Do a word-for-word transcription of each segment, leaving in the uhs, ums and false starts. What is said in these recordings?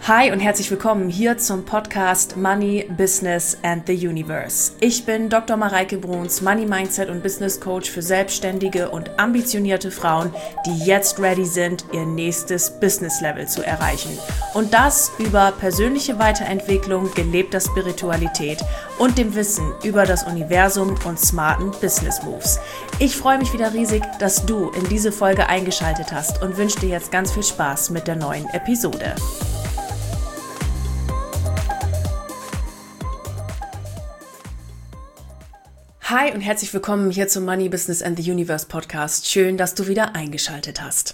Hi und herzlich willkommen hier zum Podcast Money, Business and the Universe. Ich bin Doktor Mareike Bruns, Money Mindset und Business Coach für selbstständige und ambitionierte Frauen, die jetzt ready sind, ihr nächstes Business Level zu erreichen. Und das über persönliche Weiterentwicklung, gelebter Spiritualität und dem Wissen über das Universum und smarten Business Moves. Ich freue mich wieder riesig, dass du in diese Folge eingeschaltet hast und wünsche dir jetzt ganz viel Spaß mit der neuen Episode. Hi und herzlich willkommen hier zum Money, Business and the Universe Podcast. Schön, dass du wieder eingeschaltet hast.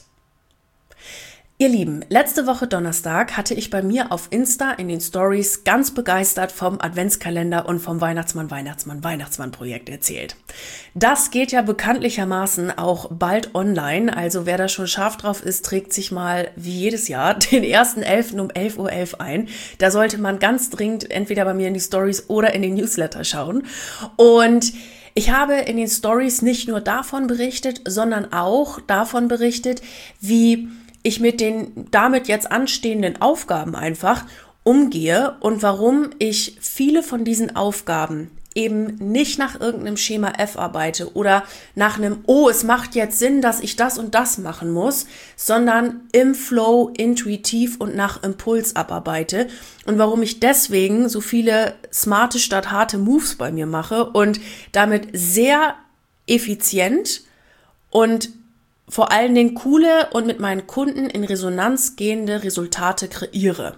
Ihr Lieben, letzte Woche Donnerstag hatte ich bei mir auf Insta in den Stories ganz begeistert vom Adventskalender und vom Weihnachtsmann, Weihnachtsmann, Weihnachtsmann Projekt erzählt. Das geht ja bekanntlichermaßen auch bald online, also wer da schon scharf drauf ist, trägt sich mal wie jedes Jahr den ersten elften um elf Uhr elf ein. Da sollte man ganz dringend entweder bei mir in die Stories oder in den Newsletter schauen. Und ich habe in den Stories nicht nur davon berichtet, sondern auch davon berichtet, wie ich mit den damit jetzt anstehenden Aufgaben einfach umgehe und warum ich viele von diesen Aufgaben eben nicht nach irgendeinem Schema F arbeite oder nach einem, oh, es macht jetzt Sinn, dass ich das und das machen muss, sondern im Flow, intuitiv und nach Impuls abarbeite und warum ich deswegen so viele smarte statt harte Moves bei mir mache und damit sehr effizient und vor allen Dingen coole und mit meinen Kunden in Resonanz gehende Resultate kreiere.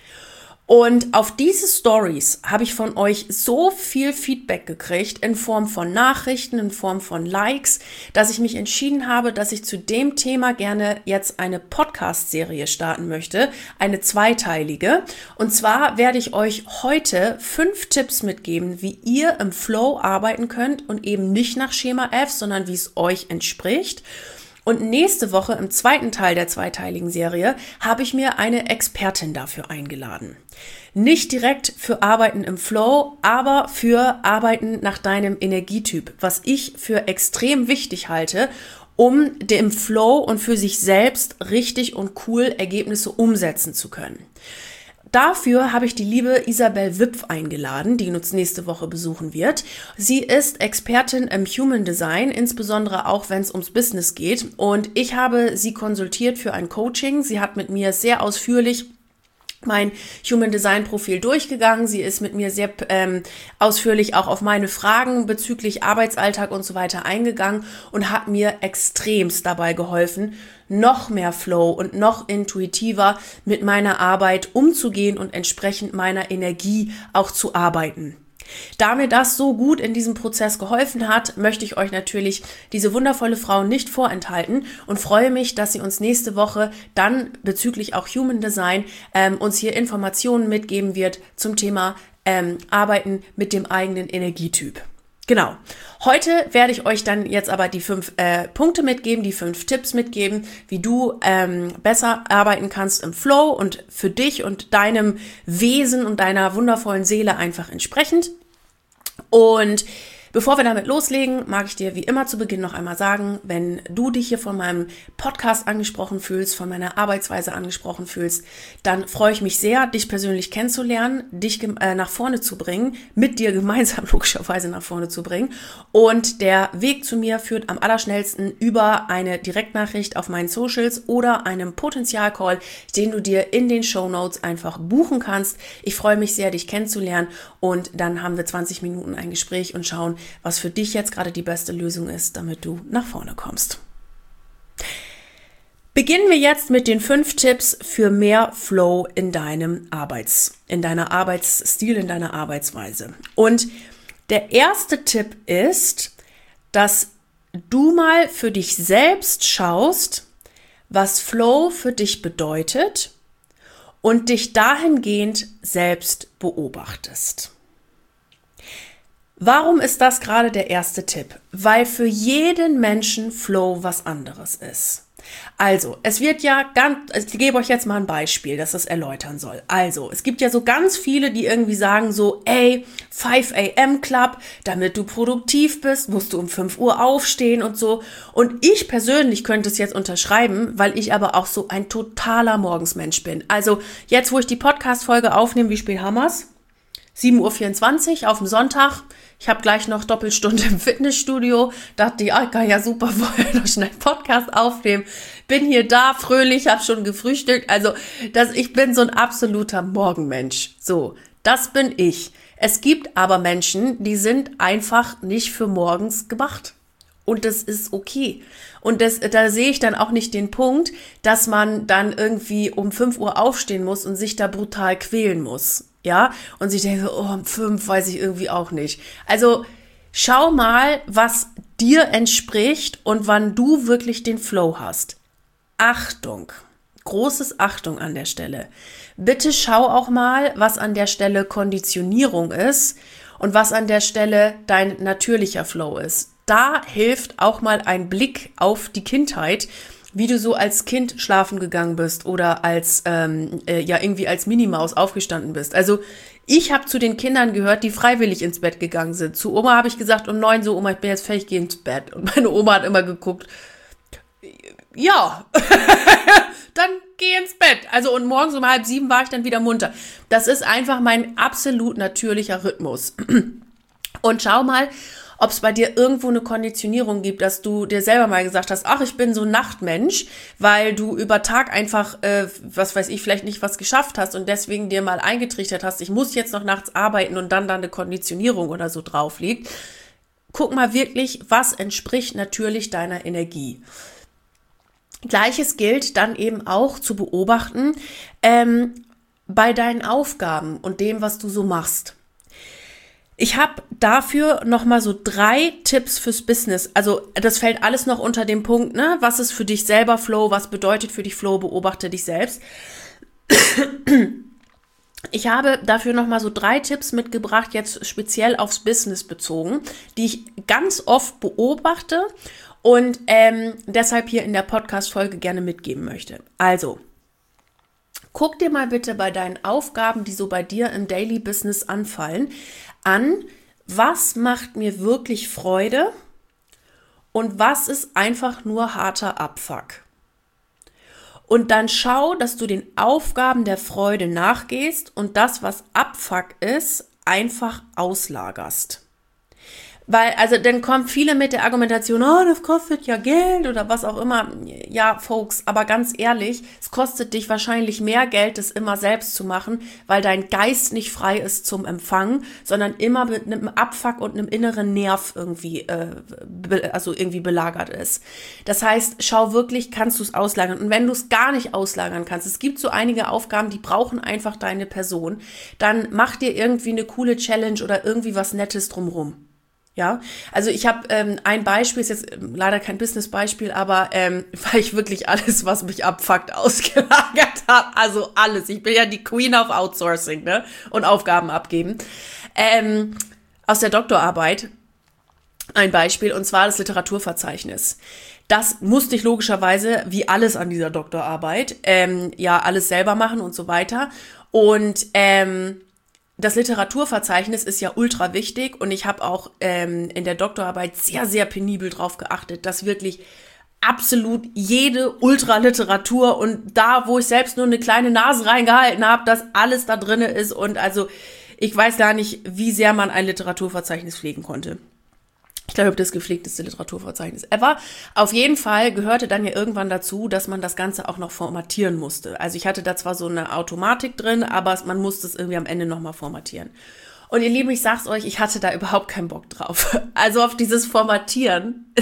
Und auf diese Stories habe ich von euch so viel Feedback gekriegt in Form von Nachrichten, in Form von Likes, dass ich mich entschieden habe, dass ich zu dem Thema gerne jetzt eine Podcast-Serie starten möchte, eine zweiteilige. Und zwar werde ich euch heute fünf Tipps mitgeben, wie ihr im Flow arbeiten könnt und eben nicht nach Schema F, sondern wie es euch entspricht. Und nächste Woche im zweiten Teil der zweiteiligen Serie habe ich mir eine Expertin dafür eingeladen. Nicht direkt für Arbeiten im Flow, aber für Arbeiten nach deinem Energietyp, was ich für extrem wichtig halte, um im Flow und für sich selbst richtig und cool Ergebnisse umsetzen zu können. Dafür habe ich die liebe Isabel Wipf eingeladen, die uns nächste Woche besuchen wird. Sie ist Expertin im Human Design, insbesondere auch, wenn es ums Business geht. Und ich habe sie konsultiert für ein Coaching. Sie hat mit mir sehr ausführlich mein Human Design Profil durchgegangen. Sie ist mit mir sehr ähm, ausführlich auch auf meine Fragen bezüglich Arbeitsalltag und so weiter eingegangen und hat mir extremst dabei geholfen, noch mehr Flow und noch intuitiver mit meiner Arbeit umzugehen und entsprechend meiner Energie auch zu arbeiten. Da mir das so gut in diesem Prozess geholfen hat, möchte ich euch natürlich diese wundervolle Frau nicht vorenthalten und freue mich, dass sie uns nächste Woche dann bezüglich auch Human Design ähm, uns hier Informationen mitgeben wird zum Thema ähm, Arbeiten mit dem eigenen Energietyp. Genau. Heute werde ich euch dann jetzt aber die fünf äh, Punkte mitgeben, die fünf Tipps mitgeben, wie du ähm, besser arbeiten kannst im Flow und für dich und deinem Wesen und deiner wundervollen Seele einfach entsprechend. Und bevor wir damit loslegen, mag ich dir wie immer zu Beginn noch einmal sagen, wenn du dich hier von meinem Podcast angesprochen fühlst, von meiner Arbeitsweise angesprochen fühlst, dann freue ich mich sehr, dich persönlich kennenzulernen, dich äh, nach vorne zu bringen, mit dir gemeinsam logischerweise nach vorne zu bringen. Und der Weg zu mir führt am allerschnellsten über eine Direktnachricht auf meinen Socials oder einem Potenzialcall, den du dir in den Shownotes einfach buchen kannst. Ich freue mich sehr, dich kennenzulernen und dann haben wir zwanzig Minuten ein Gespräch und schauen, was für dich jetzt gerade die beste Lösung ist, damit du nach vorne kommst. Beginnen wir jetzt mit den fünf Tipps für mehr Flow in deinem Arbeits, in deiner Arbeitsstil, in deiner Arbeitsweise. Und der erste Tipp ist, dass du mal für dich selbst schaust, was Flow für dich bedeutet und dich dahingehend selbst beobachtest. Warum ist das gerade der erste Tipp? Weil für jeden Menschen Flow was anderes ist. Also, es wird ja ganz, ich gebe euch jetzt mal ein Beispiel, das das erläutern soll. Also, es gibt ja so ganz viele, die irgendwie sagen so, ey, five a.m. Club, damit du produktiv bist, musst du um fünf Uhr aufstehen und so. Und ich persönlich könnte es jetzt unterschreiben, weil ich aber auch so ein totaler Morgensmensch bin. Also, jetzt, wo ich die Podcast-Folge aufnehme, wie spät haben wir's? sieben Uhr vierundzwanzig auf dem Sonntag. Ich habe gleich noch Doppelstunde im Fitnessstudio. Dachte, ja, ich kann ja super vorher noch schnell Podcast aufnehmen. Bin hier da, fröhlich, habe schon gefrühstückt. Also, das, ich bin so ein absoluter Morgenmensch. So, das bin ich. Es gibt aber Menschen, die sind einfach nicht für morgens gemacht. Und das ist okay. Und das, da sehe ich dann auch nicht den Punkt, dass man dann irgendwie um fünf Uhr aufstehen muss und sich da brutal quälen muss. Ja, und sich denkt, oh, um fünf weiß ich irgendwie auch nicht. Also schau mal, was dir entspricht und wann du wirklich den Flow hast. Achtung, großes Achtung an der Stelle. Bitte schau auch mal, was an der Stelle Konditionierung ist und was an der Stelle dein natürlicher Flow ist. Da hilft auch mal ein Blick auf die Kindheit, wie du so als Kind schlafen gegangen bist oder als ähm, äh, ja irgendwie als Minimaus aufgestanden bist. Also ich habe zu den Kindern gehört, die freiwillig ins Bett gegangen sind. Zu Oma habe ich gesagt um neun so, Oma, ich bin jetzt fertig, geh ins Bett. Und meine Oma hat immer geguckt, ja, dann geh ins Bett. Also und morgens um halb sieben war ich dann wieder munter. Das ist einfach mein absolut natürlicher Rhythmus. Und schau mal, ob es bei dir irgendwo eine Konditionierung gibt, dass du dir selber mal gesagt hast, ach, ich bin so ein Nachtmensch, weil du über Tag einfach, äh, was weiß ich, vielleicht nicht was geschafft hast und deswegen dir mal eingetrichtert hast, ich muss jetzt noch nachts arbeiten und dann da eine Konditionierung oder so drauf liegt. Guck mal wirklich, was entspricht natürlich deiner Energie. Gleiches gilt dann eben auch zu beobachten ähm, bei deinen Aufgaben und dem, was du so machst. Ich habe dafür nochmal so drei Tipps fürs Business. Also das fällt alles noch unter dem Punkt, ne? Was ist für dich selber Flow? Was bedeutet für dich Flow? Beobachte dich selbst. Ich habe dafür nochmal so drei Tipps mitgebracht, jetzt speziell aufs Business bezogen, die ich ganz oft beobachte und ähm, deshalb hier in der Podcast-Folge gerne mitgeben möchte. Also, guck dir mal bitte bei deinen Aufgaben, die so bei dir im Daily Business anfallen, an, was macht mir wirklich Freude und was ist einfach nur harter Abfuck. Und dann schau, dass du den Aufgaben der Freude nachgehst und das, was Abfuck ist, einfach auslagerst. Weil, also dann kommen viele mit der Argumentation, oh, das kostet ja Geld oder was auch immer. Ja, Folks, aber ganz ehrlich, es kostet dich wahrscheinlich mehr Geld, das immer selbst zu machen, weil dein Geist nicht frei ist zum Empfangen, sondern immer mit einem Abfuck und einem inneren Nerv irgendwie, äh, be- also irgendwie belagert ist. Das heißt, schau wirklich, kannst du es auslagern. Und wenn du es gar nicht auslagern kannst, es gibt so einige Aufgaben, die brauchen einfach deine Person, dann mach dir irgendwie eine coole Challenge oder irgendwie was Nettes drumrum. Ja, also ich habe ähm, ein Beispiel, ist jetzt ähm, leider kein Business-Beispiel, aber ähm, weil ich wirklich alles, was mich abfuckt, ausgelagert habe. Also alles. Ich bin ja die Queen of Outsourcing, ne? Und Aufgaben abgeben. Ähm, aus der Doktorarbeit ein Beispiel, und zwar das Literaturverzeichnis. Das musste ich logischerweise, wie alles an dieser Doktorarbeit, ähm, ja, alles selber machen und so weiter. Und ähm, das Literaturverzeichnis ist ja ultra wichtig und ich habe auch ähm, in der Doktorarbeit sehr, sehr penibel drauf geachtet, dass wirklich absolut jede Ultraliteratur und da, wo ich selbst nur eine kleine Nase reingehalten habe, dass alles da drin ist und also ich weiß gar nicht, wie sehr man ein Literaturverzeichnis pflegen konnte. Ich glaube, das gepflegteste Literaturverzeichnis ever. Auf jeden Fall gehörte dann ja irgendwann dazu, dass man das Ganze auch noch formatieren musste. Also ich hatte da zwar so eine Automatik drin, aber man musste es irgendwie am Ende nochmal formatieren. Und ihr Lieben, ich sag's euch, ich hatte da überhaupt keinen Bock drauf. Also auf dieses Formatieren.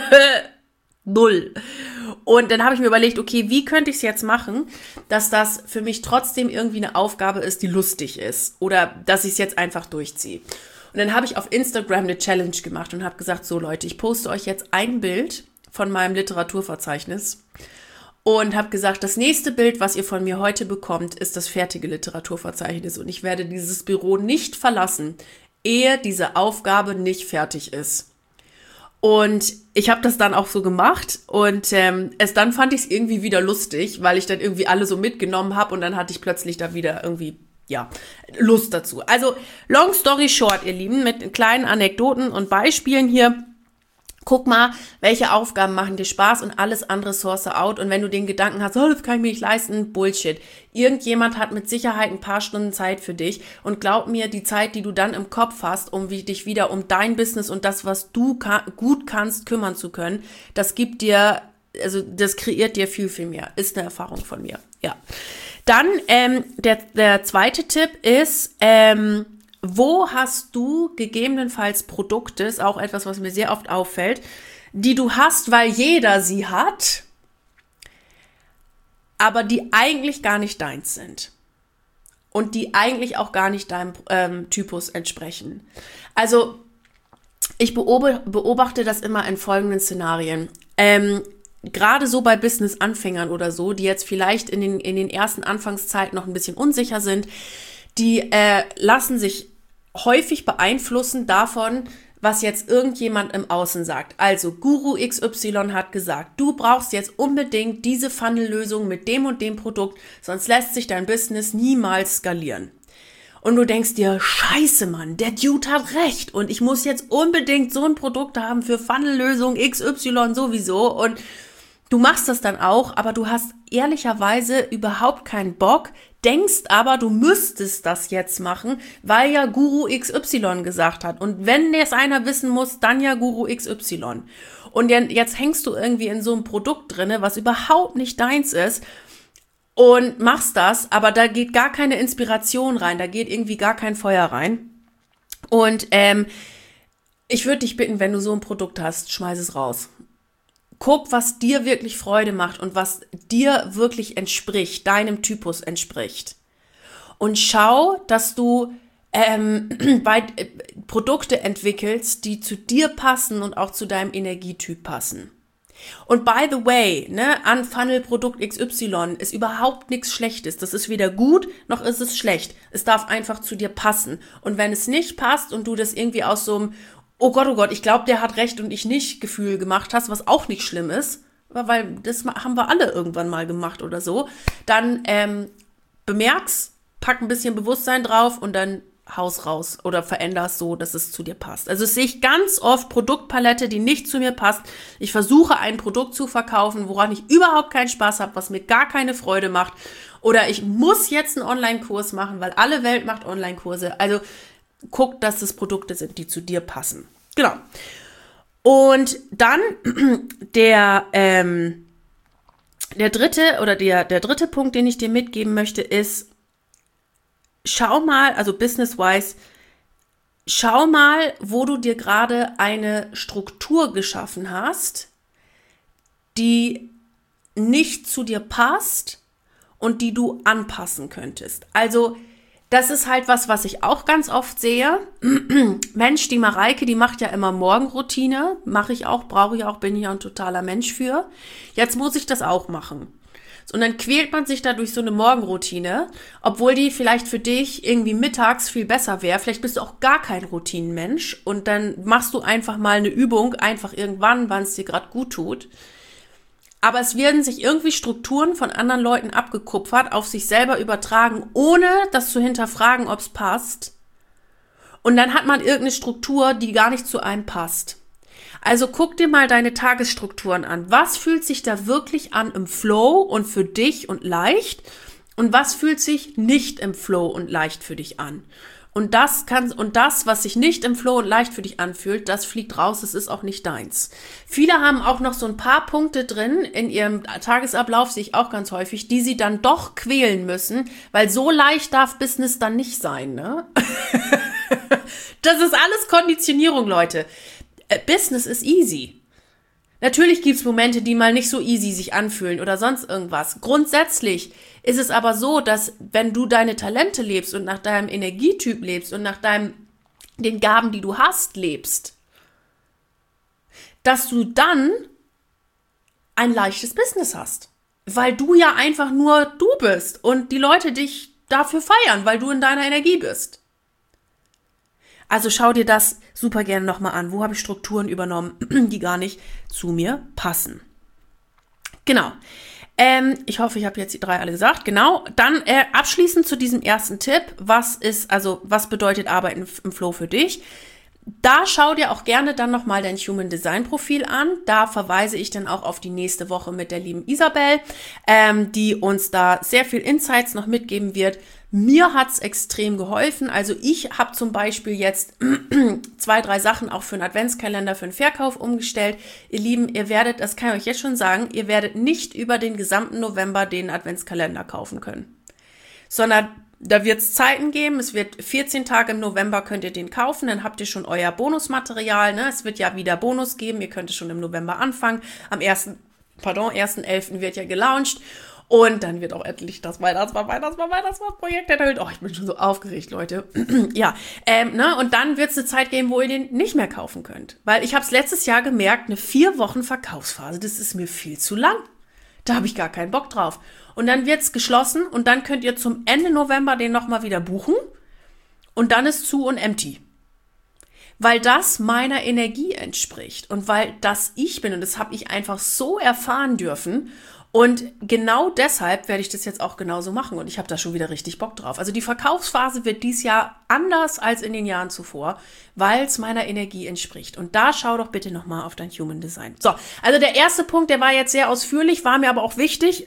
Null. Und dann habe ich mir überlegt, okay, wie könnte ich es jetzt machen, dass das für mich trotzdem irgendwie eine Aufgabe ist, die lustig ist. Oder dass ich es jetzt einfach durchziehe. Und dann habe ich auf Instagram eine Challenge gemacht und habe gesagt, so Leute, ich poste euch jetzt ein Bild von meinem Literaturverzeichnis und habe gesagt, das nächste Bild, was ihr von mir heute bekommt, ist das fertige Literaturverzeichnis und ich werde dieses Büro nicht verlassen, ehe diese Aufgabe nicht fertig ist. Und ich habe das dann auch so gemacht und ähm, es dann fand ich es irgendwie wieder lustig, weil ich dann irgendwie alle so mitgenommen habe und dann hatte ich plötzlich da wieder irgendwie, ja, Lust dazu. Also, long story short, ihr Lieben, mit kleinen Anekdoten und Beispielen hier. Guck mal, welche Aufgaben machen dir Spaß und alles andere source out. Und wenn du den Gedanken hast, oh, das kann ich mir nicht leisten, Bullshit. Irgendjemand hat mit Sicherheit ein paar Stunden Zeit für dich. Und glaub mir, die Zeit, die du dann im Kopf hast, um wie, dich wieder um dein Business und das, was du ka- gut kannst, kümmern zu können, das gibt dir, also das kreiert dir viel, viel mehr. Ist eine Erfahrung von mir, ja. Dann ähm, der, der zweite Tipp ist, ähm, wo hast du gegebenenfalls Produkte, ist auch etwas, was mir sehr oft auffällt, die du hast, weil jeder sie hat, aber die eigentlich gar nicht deins sind und die eigentlich auch gar nicht deinem ähm, Typus entsprechen. Also ich beobachte das immer in folgenden Szenarien. Ähm, Gerade so bei Business-Anfängern oder so, die jetzt vielleicht in den, in den ersten Anfangszeiten noch ein bisschen unsicher sind, die äh, lassen sich häufig beeinflussen davon, was jetzt irgendjemand im Außen sagt. Also Guru X Y hat gesagt, du brauchst jetzt unbedingt diese Funnel-Lösung mit dem und dem Produkt, sonst lässt sich dein Business niemals skalieren. Und du denkst dir, scheiße Mann, der Dude hat recht und ich muss jetzt unbedingt so ein Produkt haben für Funnel-Lösung X Y sowieso und du machst das dann auch, aber du hast ehrlicherweise überhaupt keinen Bock, denkst aber, du müsstest das jetzt machen, weil ja Guru X Y gesagt hat. Und wenn es einer wissen muss, dann ja Guru X Y. Und jetzt hängst du irgendwie in so einem Produkt drinne, was überhaupt nicht deins ist und machst das, aber da geht gar keine Inspiration rein, da geht irgendwie gar kein Feuer rein. Und ähm, ich würde dich bitten, wenn du so ein Produkt hast, schmeiß es raus. Guck, was dir wirklich Freude macht und was dir wirklich entspricht, deinem Typus entspricht. Und schau, dass du ähm, bei, äh, Produkte entwickelst, die zu dir passen und auch zu deinem Energietyp passen. Und by the way, ne, an Funnel-Produkt X Y ist überhaupt nichts Schlechtes. Das ist weder gut, noch ist es schlecht. Es darf einfach zu dir passen. Und wenn es nicht passt und du das irgendwie aus so einem oh Gott, oh Gott, ich glaube, der hat recht und ich nicht Gefühl gemacht hast, was auch nicht schlimm ist, weil das haben wir alle irgendwann mal gemacht oder so, dann ähm, bemerk's, pack ein bisschen Bewusstsein drauf und dann haus raus oder veränder's so, dass es zu dir passt. Also das sehe ich ganz oft, Produktpalette, die nicht zu mir passt. Ich versuche ein Produkt zu verkaufen, woran ich überhaupt keinen Spaß habe, was mir gar keine Freude macht. Oder ich muss jetzt einen Online-Kurs machen, weil alle Welt macht Online-Kurse. Also guck, dass es Produkte sind, die zu dir passen. Genau. Und dann der, ähm, der dritte oder der, der dritte Punkt, den ich dir mitgeben möchte, ist, schau mal, also business-wise, schau mal, wo du dir gerade eine Struktur geschaffen hast, die nicht zu dir passt und die du anpassen könntest. Also das ist halt was, was ich auch ganz oft sehe. Mensch, die Mareike, die macht ja immer Morgenroutine. Mache ich auch, brauche ich auch, bin ich ja ein totaler Mensch für. Jetzt muss ich das auch machen. Und dann quält man sich da durch so eine Morgenroutine, obwohl die vielleicht für dich irgendwie mittags viel besser wäre. Vielleicht bist du auch gar kein Routinenmensch und dann machst du einfach mal eine Übung, einfach irgendwann, wann es dir gerade gut tut. Aber es werden sich irgendwie Strukturen von anderen Leuten abgekupfert, auf sich selber übertragen, ohne das zu hinterfragen, ob es passt. Und dann hat man irgendeine Struktur, die gar nicht zu einem passt. Also guck dir mal deine Tagesstrukturen an. Was fühlt sich da wirklich an im Flow und für dich und leicht? Und was fühlt sich nicht im Flow und leicht für dich an? Und das kann, und das, was sich nicht im Flow und leicht für dich anfühlt, das fliegt raus, es ist auch nicht deins. Viele haben auch noch so ein paar Punkte drin in ihrem Tagesablauf, sehe ich auch ganz häufig, die sie dann doch quälen müssen, weil so leicht darf Business dann nicht sein, ne? Das ist alles Konditionierung, Leute. Business ist easy. Natürlich gibt's Momente, die mal nicht so easy sich anfühlen oder sonst irgendwas. Grundsätzlich ist es aber so, dass wenn du deine Talente lebst und nach deinem Energietyp lebst und nach deinem, den Gaben, die du hast, lebst, dass du dann ein leichtes Business hast. Weil du ja einfach nur du bist und die Leute dich dafür feiern, weil du in deiner Energie bist. Also schau dir das super gerne nochmal an. Wo habe ich Strukturen übernommen, die gar nicht zu mir passen? Genau. Ähm, ich hoffe, ich habe jetzt die drei alle gesagt. Genau. Dann äh, abschließend zu diesem ersten Tipp. Was ist, also was bedeutet Arbeiten im Flow für dich? Da schau dir auch gerne dann nochmal dein Human Design Profil an. Da verweise ich dann auch auf die nächste Woche mit der lieben Isabel, ähm, die uns da sehr viel Insights noch mitgeben wird. Mir hat's extrem geholfen. Also ich habe zum Beispiel jetzt zwei, drei Sachen auch für einen Adventskalender, für einen Verkauf umgestellt. Ihr Lieben, ihr werdet, das kann ich euch jetzt schon sagen, ihr werdet nicht über den gesamten November den Adventskalender kaufen können, sondern da wird es Zeiten geben, es wird vierzehn Tage im November könnt ihr den kaufen, dann habt ihr schon euer Bonusmaterial, ne? Es wird ja wieder Bonus geben, ihr könnt es schon im November anfangen, am ersten, pardon, ersten elften wird ja gelauncht und dann wird auch endlich das Weihnachtsmann, Weihnachtsmann, Weihnachtsmann-Projekt erhöht. Oh, ich bin schon so aufgeregt, Leute. ja, ähm, ne? Und dann wird es eine Zeit geben, wo ihr den nicht mehr kaufen könnt, weil ich habe es letztes Jahr gemerkt, eine vier Wochen Verkaufsphase, das ist mir viel zu lang. Da habe ich gar keinen Bock drauf. Und dann wird's geschlossen und dann könnt ihr zum Ende November den nochmal wieder buchen und dann ist zu und empty. Weil das meiner Energie entspricht und weil das ich bin und das habe ich einfach so erfahren dürfen und genau deshalb werde ich das jetzt auch genauso machen und ich habe da schon wieder richtig Bock drauf. Also die Verkaufsphase wird dieses Jahr anders als in den Jahren zuvor, weil es meiner Energie entspricht. Und da schau doch bitte nochmal auf dein Human Design. So, also der erste Punkt, der war jetzt sehr ausführlich, war mir aber auch wichtig,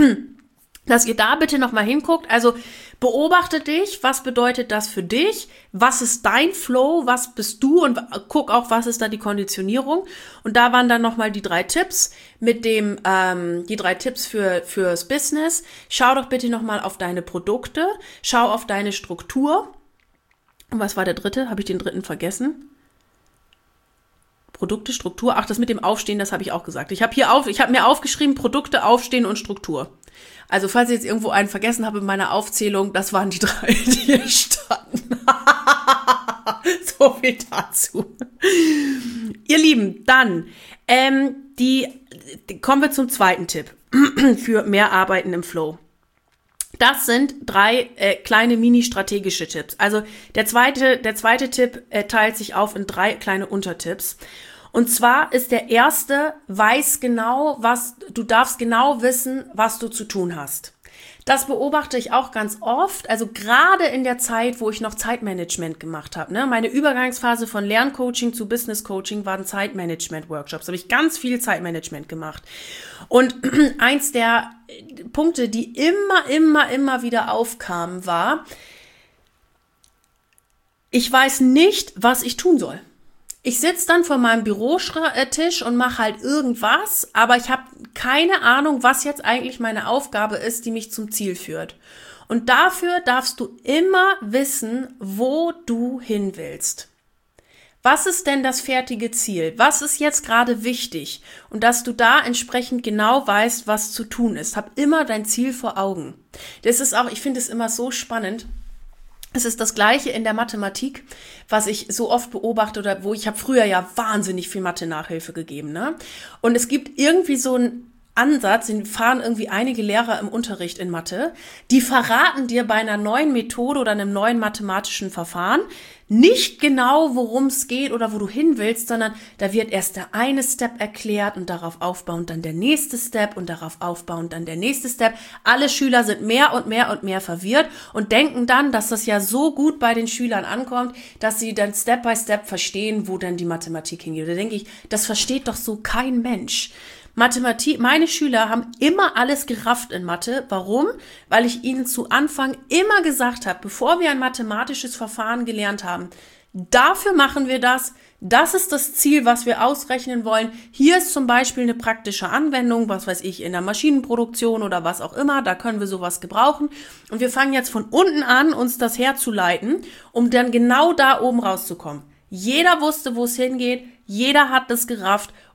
dass ihr da bitte nochmal hinguckt. Also beobachte dich, was bedeutet das für dich? Was ist dein Flow? Was bist du? Und guck auch, was ist da die Konditionierung? Und da waren dann nochmal die drei Tipps mit dem, ähm, die drei Tipps für fürs Business. Schau doch bitte nochmal auf deine Produkte. Schau auf deine Struktur. Und was war der dritte? Habe ich den dritten vergessen? Produkte, Struktur. Ach, das mit dem Aufstehen, das habe ich auch gesagt. Ich habe hier auf, ich habe mir aufgeschrieben, Produkte, Aufstehen und Struktur. Also, falls ich jetzt irgendwo einen vergessen habe in meiner Aufzählung, das waren die drei, die hier standen. So viel dazu. Ihr Lieben, dann, ähm, die, kommen wir zum zweiten Tipp für mehr Arbeiten im Flow. Das sind drei äh, kleine mini-strategische Tipps. Also der zweite, der zweite Tipp äh, teilt sich auf in drei kleine Untertipps. Und zwar ist der erste, weiß genau, was, du darfst genau wissen, was du zu tun hast. Das beobachte ich auch ganz oft, also gerade in der Zeit, wo ich noch Zeitmanagement gemacht habe. Ne? Meine Übergangsphase von Lerncoaching zu Business Coaching waren Zeitmanagement-Workshops. Da habe ich ganz viel Zeitmanagement gemacht. Und eins der Punkte, die immer, immer, immer wieder aufkamen, war, ich weiß nicht, was ich tun soll. Ich sitze dann vor meinem Bürotisch und mache halt irgendwas, aber ich habe keine Ahnung, was jetzt eigentlich meine Aufgabe ist, die mich zum Ziel führt. Und dafür darfst du immer wissen, wo du hin willst. Was ist denn das fertige Ziel? Was ist jetzt gerade wichtig? Und dass du da entsprechend genau weißt, was zu tun ist. Hab immer dein Ziel vor Augen. Das ist auch, ich finde es immer so spannend. Es ist das Gleiche in der Mathematik, was ich so oft beobachte oder wo ich habe früher ja wahnsinnig viel Mathe-Nachhilfe gegeben, ne? Und es gibt irgendwie so einen Ansatz, den fahren irgendwie einige Lehrer im Unterricht in Mathe, die verraten dir bei einer neuen Methode oder einem neuen mathematischen Verfahren nicht genau, worum es geht oder wo du hin willst, sondern da wird erst der eine Step erklärt und darauf aufbauend dann der nächste Step und darauf aufbauend dann der nächste Step. Alle Schüler sind mehr und mehr und mehr verwirrt und denken dann, dass das ja so gut bei den Schülern ankommt, dass sie dann Step by Step verstehen, wo dann die Mathematik hingeht. Da denke ich, das versteht doch so kein Mensch. Mathematik, meine Schüler haben immer alles gerafft in Mathe. Warum? Weil ich ihnen zu Anfang immer gesagt habe, bevor wir ein mathematisches Verfahren gelernt haben, dafür machen wir das, das ist das Ziel, was wir ausrechnen wollen. Hier ist zum Beispiel eine praktische Anwendung, was weiß ich, in der Maschinenproduktion oder was auch immer, da können wir sowas gebrauchen. Und wir fangen jetzt von unten an, uns das herzuleiten, um dann genau da oben rauszukommen. Jeder wusste, wo es hingeht, jeder hat das gerafft.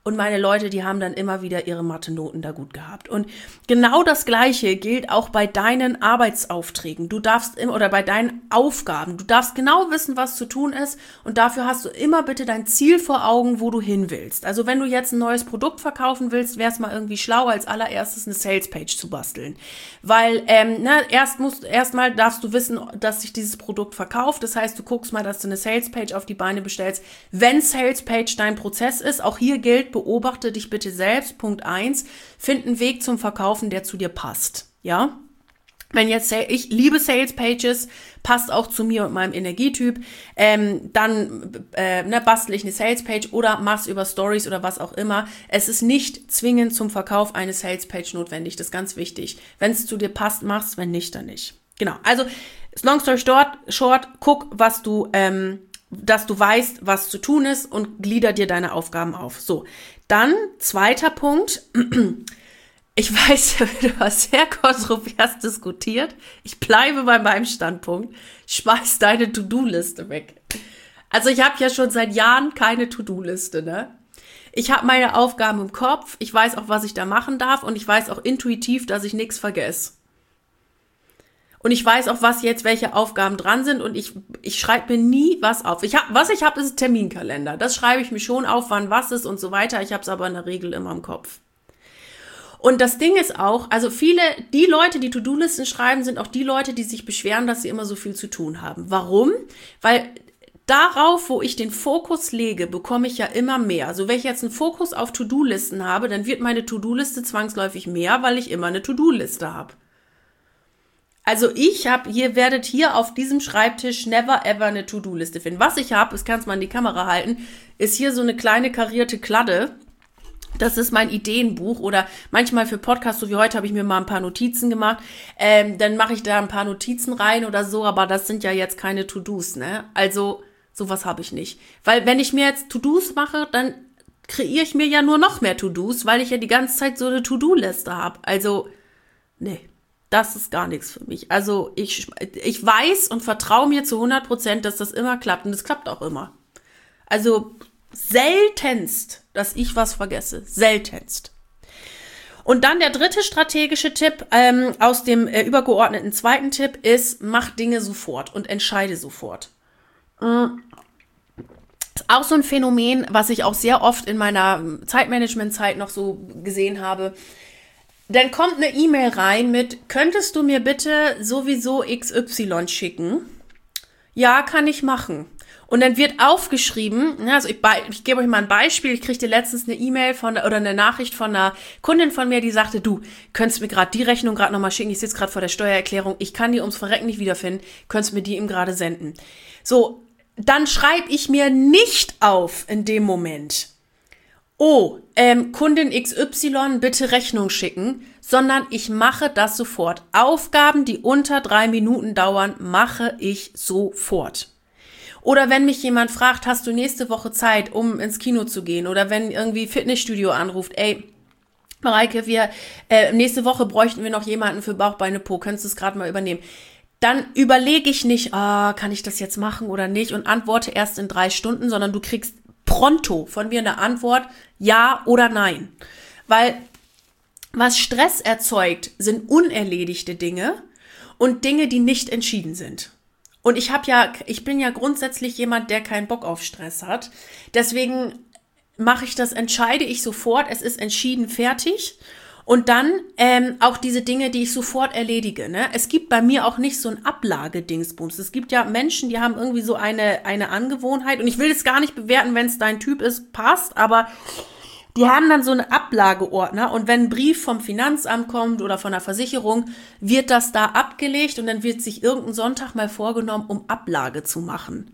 und meine Leute, die haben dann immer wieder ihre Mathe-Noten da gut gehabt. Und genau das Gleiche gilt auch bei deinen Arbeitsaufträgen. Du darfst immer, oder bei deinen Aufgaben, du darfst genau wissen, was zu tun ist, und dafür hast du immer bitte dein Ziel vor Augen, wo du hin willst. Also wenn du jetzt ein neues Produkt verkaufen willst, wäre es mal irgendwie schlau, als allererstes eine Salespage zu basteln. Weil ähm, ne, erst musst, erstmal darfst du wissen, dass sich dieses Produkt verkauft. Das heißt, du guckst mal, dass du eine Salespage auf die Beine bestellst. Wenn Salespage dein Prozess ist, auch hier gilt, beobachte dich bitte selbst. Punkt eins, find einen Weg zum Verkaufen, der zu dir passt. Ja? Wenn jetzt, ich liebe Sales Pages, passt auch zu mir und meinem Energietyp, ähm, dann äh, ne, bastel ich eine Sales Page oder mach's über Stories oder was auch immer. Es ist nicht zwingend zum Verkauf eine Sales Page notwendig, das ist ganz wichtig. Wenn es zu dir passt, mach's, wenn nicht, dann nicht. Genau, also long story short, short guck, was du, ähm, dass du weißt, was zu tun ist, und glieder dir deine Aufgaben auf. So, dann zweiter Punkt. Ich weiß, du hast sehr kontrovers diskutiert. Ich bleibe bei meinem Standpunkt. Schmeiß deine To-Do-Liste weg. Also ich habe ja schon seit Jahren keine To-Do-Liste, ne? Ich habe meine Aufgaben im Kopf. Ich weiß auch, was ich da machen darf. Und ich weiß auch intuitiv, dass ich nichts vergesse. Und ich weiß auch, was jetzt, welche Aufgaben dran sind. Und ich, ich schreibe mir nie was auf. Ich hab, was ich habe, ist ein Terminkalender. Das schreibe ich mir schon auf, wann was ist und so weiter. Ich habe es aber in der Regel immer im Kopf. Und das Ding ist auch, also viele, die Leute, die To-Do-Listen schreiben, sind auch die Leute, die sich beschweren, dass sie immer so viel zu tun haben. Warum? Weil darauf, wo ich den Fokus lege, bekomme ich ja immer mehr. Also wenn ich jetzt einen Fokus auf To-Do-Listen habe, dann wird meine To-Do-Liste zwangsläufig mehr, weil ich immer eine To-Do-Liste habe. Also ich habe, ihr werdet hier auf diesem Schreibtisch never ever eine To-Do-Liste finden. Was ich habe, das kannst du mal in die Kamera halten, ist hier so eine kleine karierte Kladde. Das ist mein Ideenbuch, oder manchmal für Podcasts, so wie heute, habe ich mir mal ein paar Notizen gemacht. Ähm, dann mache ich da ein paar Notizen rein oder so, aber das sind ja jetzt keine To-Dos, ne? Also sowas habe ich nicht. Weil wenn ich mir jetzt To-Dos mache, dann kreiere ich mir ja nur noch mehr To-Dos, weil ich ja die ganze Zeit so eine To-Do-Liste habe. Also, nee, das ist gar nichts für mich. Also ich, ich weiß und vertraue mir zu hundert Prozent, dass das immer klappt, und es klappt auch immer. Also seltenst, dass ich was vergesse. Seltenst. Und dann der dritte strategische Tipp ähm, aus dem äh, übergeordneten zweiten Tipp ist, mach Dinge sofort und entscheide sofort. Mhm. Ist auch so ein Phänomen, was ich auch sehr oft in meiner Zeitmanagement-Zeit noch so gesehen habe. Dann kommt eine E-Mail rein mit, könntest du mir bitte sowieso X Y schicken? Ja, kann ich machen. Und dann wird aufgeschrieben, also ich, ich gebe euch mal ein Beispiel, ich kriegte letztens eine E-Mail von oder eine Nachricht von einer Kundin von mir, die sagte, du, könntest mir gerade die Rechnung gerade nochmal schicken, ich sitze gerade vor der Steuererklärung, ich kann die ums Verrecken nicht wiederfinden, könntest mir die ihm gerade senden. So, dann schreibe ich mir nicht auf in dem Moment, oh, ähm, Kundin X Y, bitte Rechnung schicken, sondern ich mache das sofort. Aufgaben, die unter drei Minuten dauern, mache ich sofort. Oder wenn mich jemand fragt, hast du nächste Woche Zeit, um ins Kino zu gehen? Oder wenn irgendwie Fitnessstudio anruft, ey, Mareike, wir äh, nächste Woche bräuchten wir noch jemanden für Bauch, Beine, Po, könntest du es gerade mal übernehmen? Dann überlege ich nicht, ah, kann ich das jetzt machen oder nicht, und antworte erst in drei Stunden, sondern du kriegst pronto von mir eine Antwort, ja oder nein. Weil was Stress erzeugt, sind unerledigte Dinge und Dinge, die nicht entschieden sind. Und ich habe ja, ich bin ja grundsätzlich jemand, der keinen Bock auf Stress hat. Deswegen mache ich das, entscheide ich sofort, es ist entschieden, fertig. Und dann ähm, auch diese Dinge, die ich sofort erledige. Ne? Es gibt bei mir auch nicht so ein Ablagedingsbums. Es gibt ja Menschen, die haben irgendwie so eine, eine Angewohnheit. Und ich will es gar nicht bewerten, wenn es dein Typ ist, passt. Aber die haben dann so einen Ablageordner. Und wenn ein Brief vom Finanzamt kommt oder von der Versicherung, wird das da abgelegt. Und dann wird sich irgendein Sonntag mal vorgenommen, um Ablage zu machen.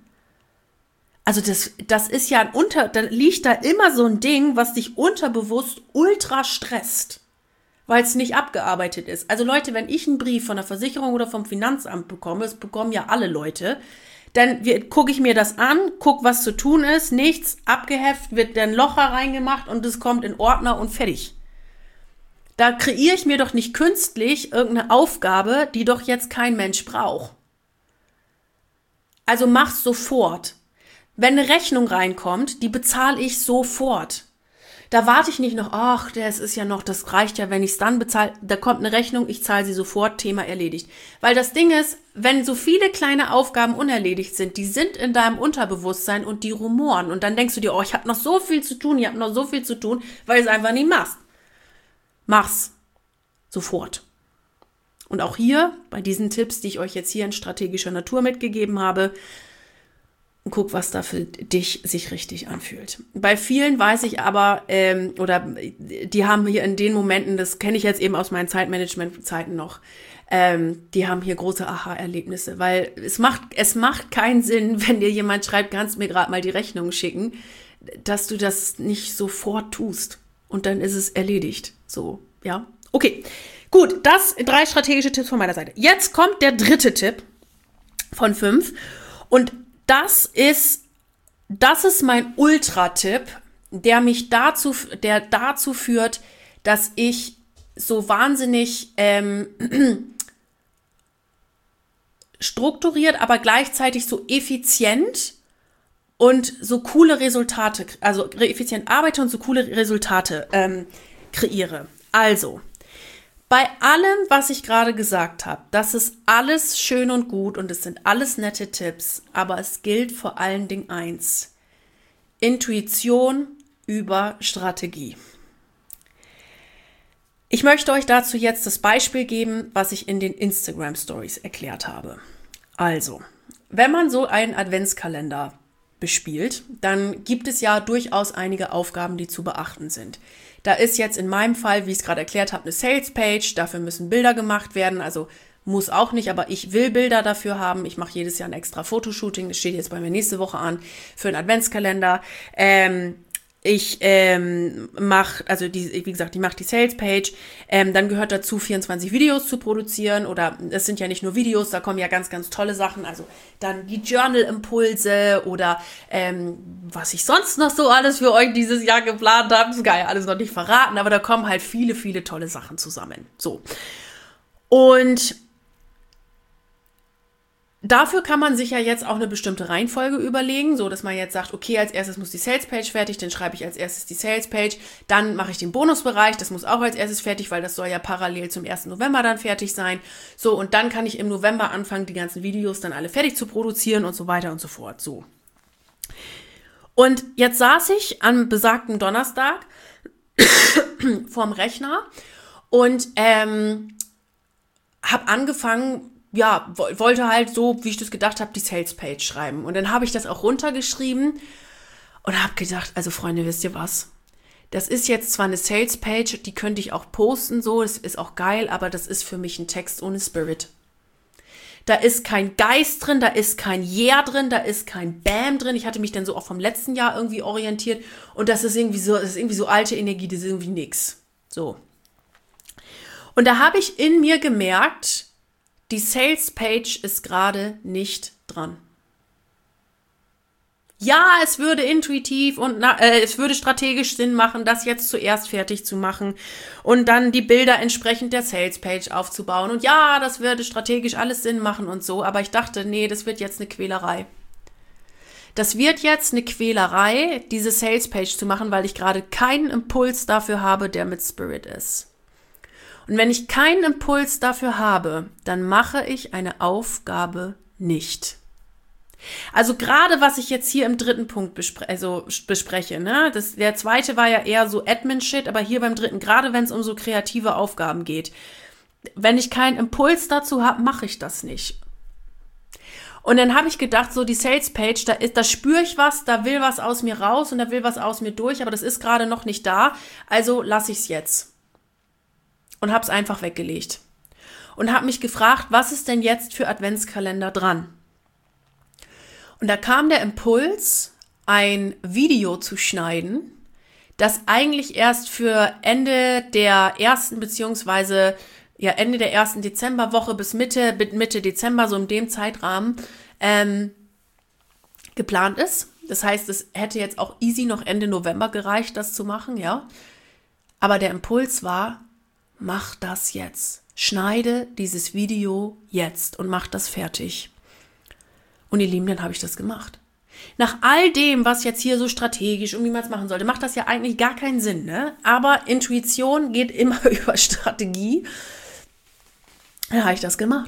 Also das, das ist ja ein Unter, da liegt da immer so ein Ding, was dich unterbewusst ultra stresst, weil es nicht abgearbeitet ist. Also Leute, wenn ich einen Brief von der Versicherung oder vom Finanzamt bekomme, das bekommen ja alle Leute, dann gucke ich mir das an, gucke, was zu tun ist, nichts, abgeheftet, wird dann ein Loch reingemacht und es kommt in Ordner und fertig. Da kreiere ich mir doch nicht künstlich irgendeine Aufgabe, die doch jetzt kein Mensch braucht. Also mach's sofort. Wenn eine Rechnung reinkommt, die bezahle ich sofort. Da warte ich nicht noch, ach, das ist ja noch, das reicht ja, wenn ich es dann bezahle. Da kommt eine Rechnung, ich zahle sie sofort, Thema erledigt. Weil das Ding ist, wenn so viele kleine Aufgaben unerledigt sind, die sind in deinem Unterbewusstsein und die rumoren. Und dann denkst du dir, oh, ich habe noch so viel zu tun, ich habe noch so viel zu tun, weil du es einfach nicht machst. Mach's. Sofort. Und auch hier, bei diesen Tipps, die ich euch jetzt hier in strategischer Natur mitgegeben habe, guck, was da für dich sich richtig anfühlt. Bei vielen weiß ich aber, ähm, oder die haben hier in den Momenten, das kenne ich jetzt eben aus meinen Zeitmanagement-Zeiten noch, ähm, die haben hier große Aha-Erlebnisse, weil es macht, es macht keinen Sinn, wenn dir jemand schreibt, kannst mir gerade mal die Rechnung schicken, dass du das nicht sofort tust. Und dann ist es erledigt. So, ja. Okay, gut, das drei strategische Tipps von meiner Seite. Jetzt kommt der dritte Tipp von fünf und Das ist, das ist mein Ultra-Tipp, der mich dazu, der dazu führt, dass ich so wahnsinnig ähm, strukturiert, aber gleichzeitig so effizient und so coole Resultate, also effizient arbeite und so coole Resultate ähm, kreiere. Also, bei allem, was ich gerade gesagt habe, das ist alles schön und gut und es sind alles nette Tipps, aber es gilt vor allen Dingen eins: Intuition über Strategie. Ich möchte euch dazu jetzt das Beispiel geben, was ich in den Instagram Stories erklärt habe. Also, wenn man so einen Adventskalender bespielt, dann gibt es ja durchaus einige Aufgaben, die zu beachten sind. Da ist jetzt in meinem Fall, wie ich es gerade erklärt habe, eine Sales-Page. Dafür müssen Bilder gemacht werden. Also muss auch nicht, aber ich will Bilder dafür haben. Ich mache jedes Jahr ein extra Fotoshooting. Das steht jetzt bei mir nächste Woche an für einen Adventskalender. Ähm, ich ähm, mache, also die, wie gesagt, ich mache die Sales-Page. Ähm, dann gehört dazu, vierundzwanzig Videos zu produzieren. Oder es sind ja nicht nur Videos, da kommen ja ganz, ganz tolle Sachen. Also dann die Journal-Impulse oder ähm, was ich sonst noch so alles für euch dieses Jahr geplant habe. Das kann ja alles noch nicht verraten, aber da kommen halt viele, viele tolle Sachen zusammen. So. Und dafür kann man sich ja jetzt auch eine bestimmte Reihenfolge überlegen, so dass man jetzt sagt, okay, als erstes muss die Salespage fertig, dann schreibe ich als erstes die Salespage, dann mache ich den Bonusbereich, das muss auch als erstes fertig, weil das soll ja parallel zum ersten November dann fertig sein. So, und dann kann ich im November anfangen, die ganzen Videos dann alle fertig zu produzieren und so weiter und so fort. So. Und jetzt saß ich am besagten Donnerstag vorm Rechner und ähm, habe angefangen, ja, wollte halt so, wie ich das gedacht habe, die Sales-Page schreiben. Und dann habe ich das auch runtergeschrieben und habe gedacht, also Freunde, wisst ihr was? Das ist jetzt zwar eine Sales-Page, die könnte ich auch posten, so, das ist auch geil, aber das ist für mich ein Text ohne Spirit. Da ist kein Geist drin, da ist kein Yeah drin, da ist kein Bam drin. Ich hatte mich dann so auch vom letzten Jahr irgendwie orientiert und das ist irgendwie so, das ist irgendwie so alte Energie, das ist irgendwie nix. So. Und da habe ich in mir gemerkt, die Sales-Page ist gerade nicht dran. Ja, es würde intuitiv und na, äh, es würde strategisch Sinn machen, das jetzt zuerst fertig zu machen und dann die Bilder entsprechend der Sales-Page aufzubauen. Und ja, das würde strategisch alles Sinn machen und so. Aber ich dachte, nee, das wird jetzt eine Quälerei. Das wird jetzt eine Quälerei, diese Sales-Page zu machen, weil ich gerade keinen Impuls dafür habe, der mit Spirit ist. Und wenn ich keinen Impuls dafür habe, dann mache ich eine Aufgabe nicht. Also gerade, was ich jetzt hier im dritten Punkt bespre- also bespreche, ne? Das, der zweite war ja eher so Admin-Shit, aber hier beim dritten, gerade wenn es um so kreative Aufgaben geht, wenn ich keinen Impuls dazu habe, mache ich das nicht. Und dann habe ich gedacht, so die Sales-Page, da, ist, da spüre ich was, da will was aus mir raus und da will was aus mir durch, aber das ist gerade noch nicht da, also lasse ich es jetzt. Und habe es einfach weggelegt. Und habe mich gefragt, was ist denn jetzt für Adventskalender dran? Und da kam der Impuls, ein Video zu schneiden, das eigentlich erst für Ende der ersten, beziehungsweise ja, Ende der ersten Dezemberwoche bis Mitte, Mitte Dezember, so in dem Zeitrahmen, ähm, geplant ist. Das heißt, es hätte jetzt auch easy noch Ende November gereicht, das zu machen, ja. Aber der Impuls war, mach das jetzt. Schneide dieses Video jetzt und mach das fertig. Und ihr Lieben, dann habe ich das gemacht. Nach all dem, was jetzt hier so strategisch und wie man es machen sollte, macht das ja eigentlich gar keinen Sinn, ne? Aber Intuition geht immer über Strategie. Da habe ich das gemacht.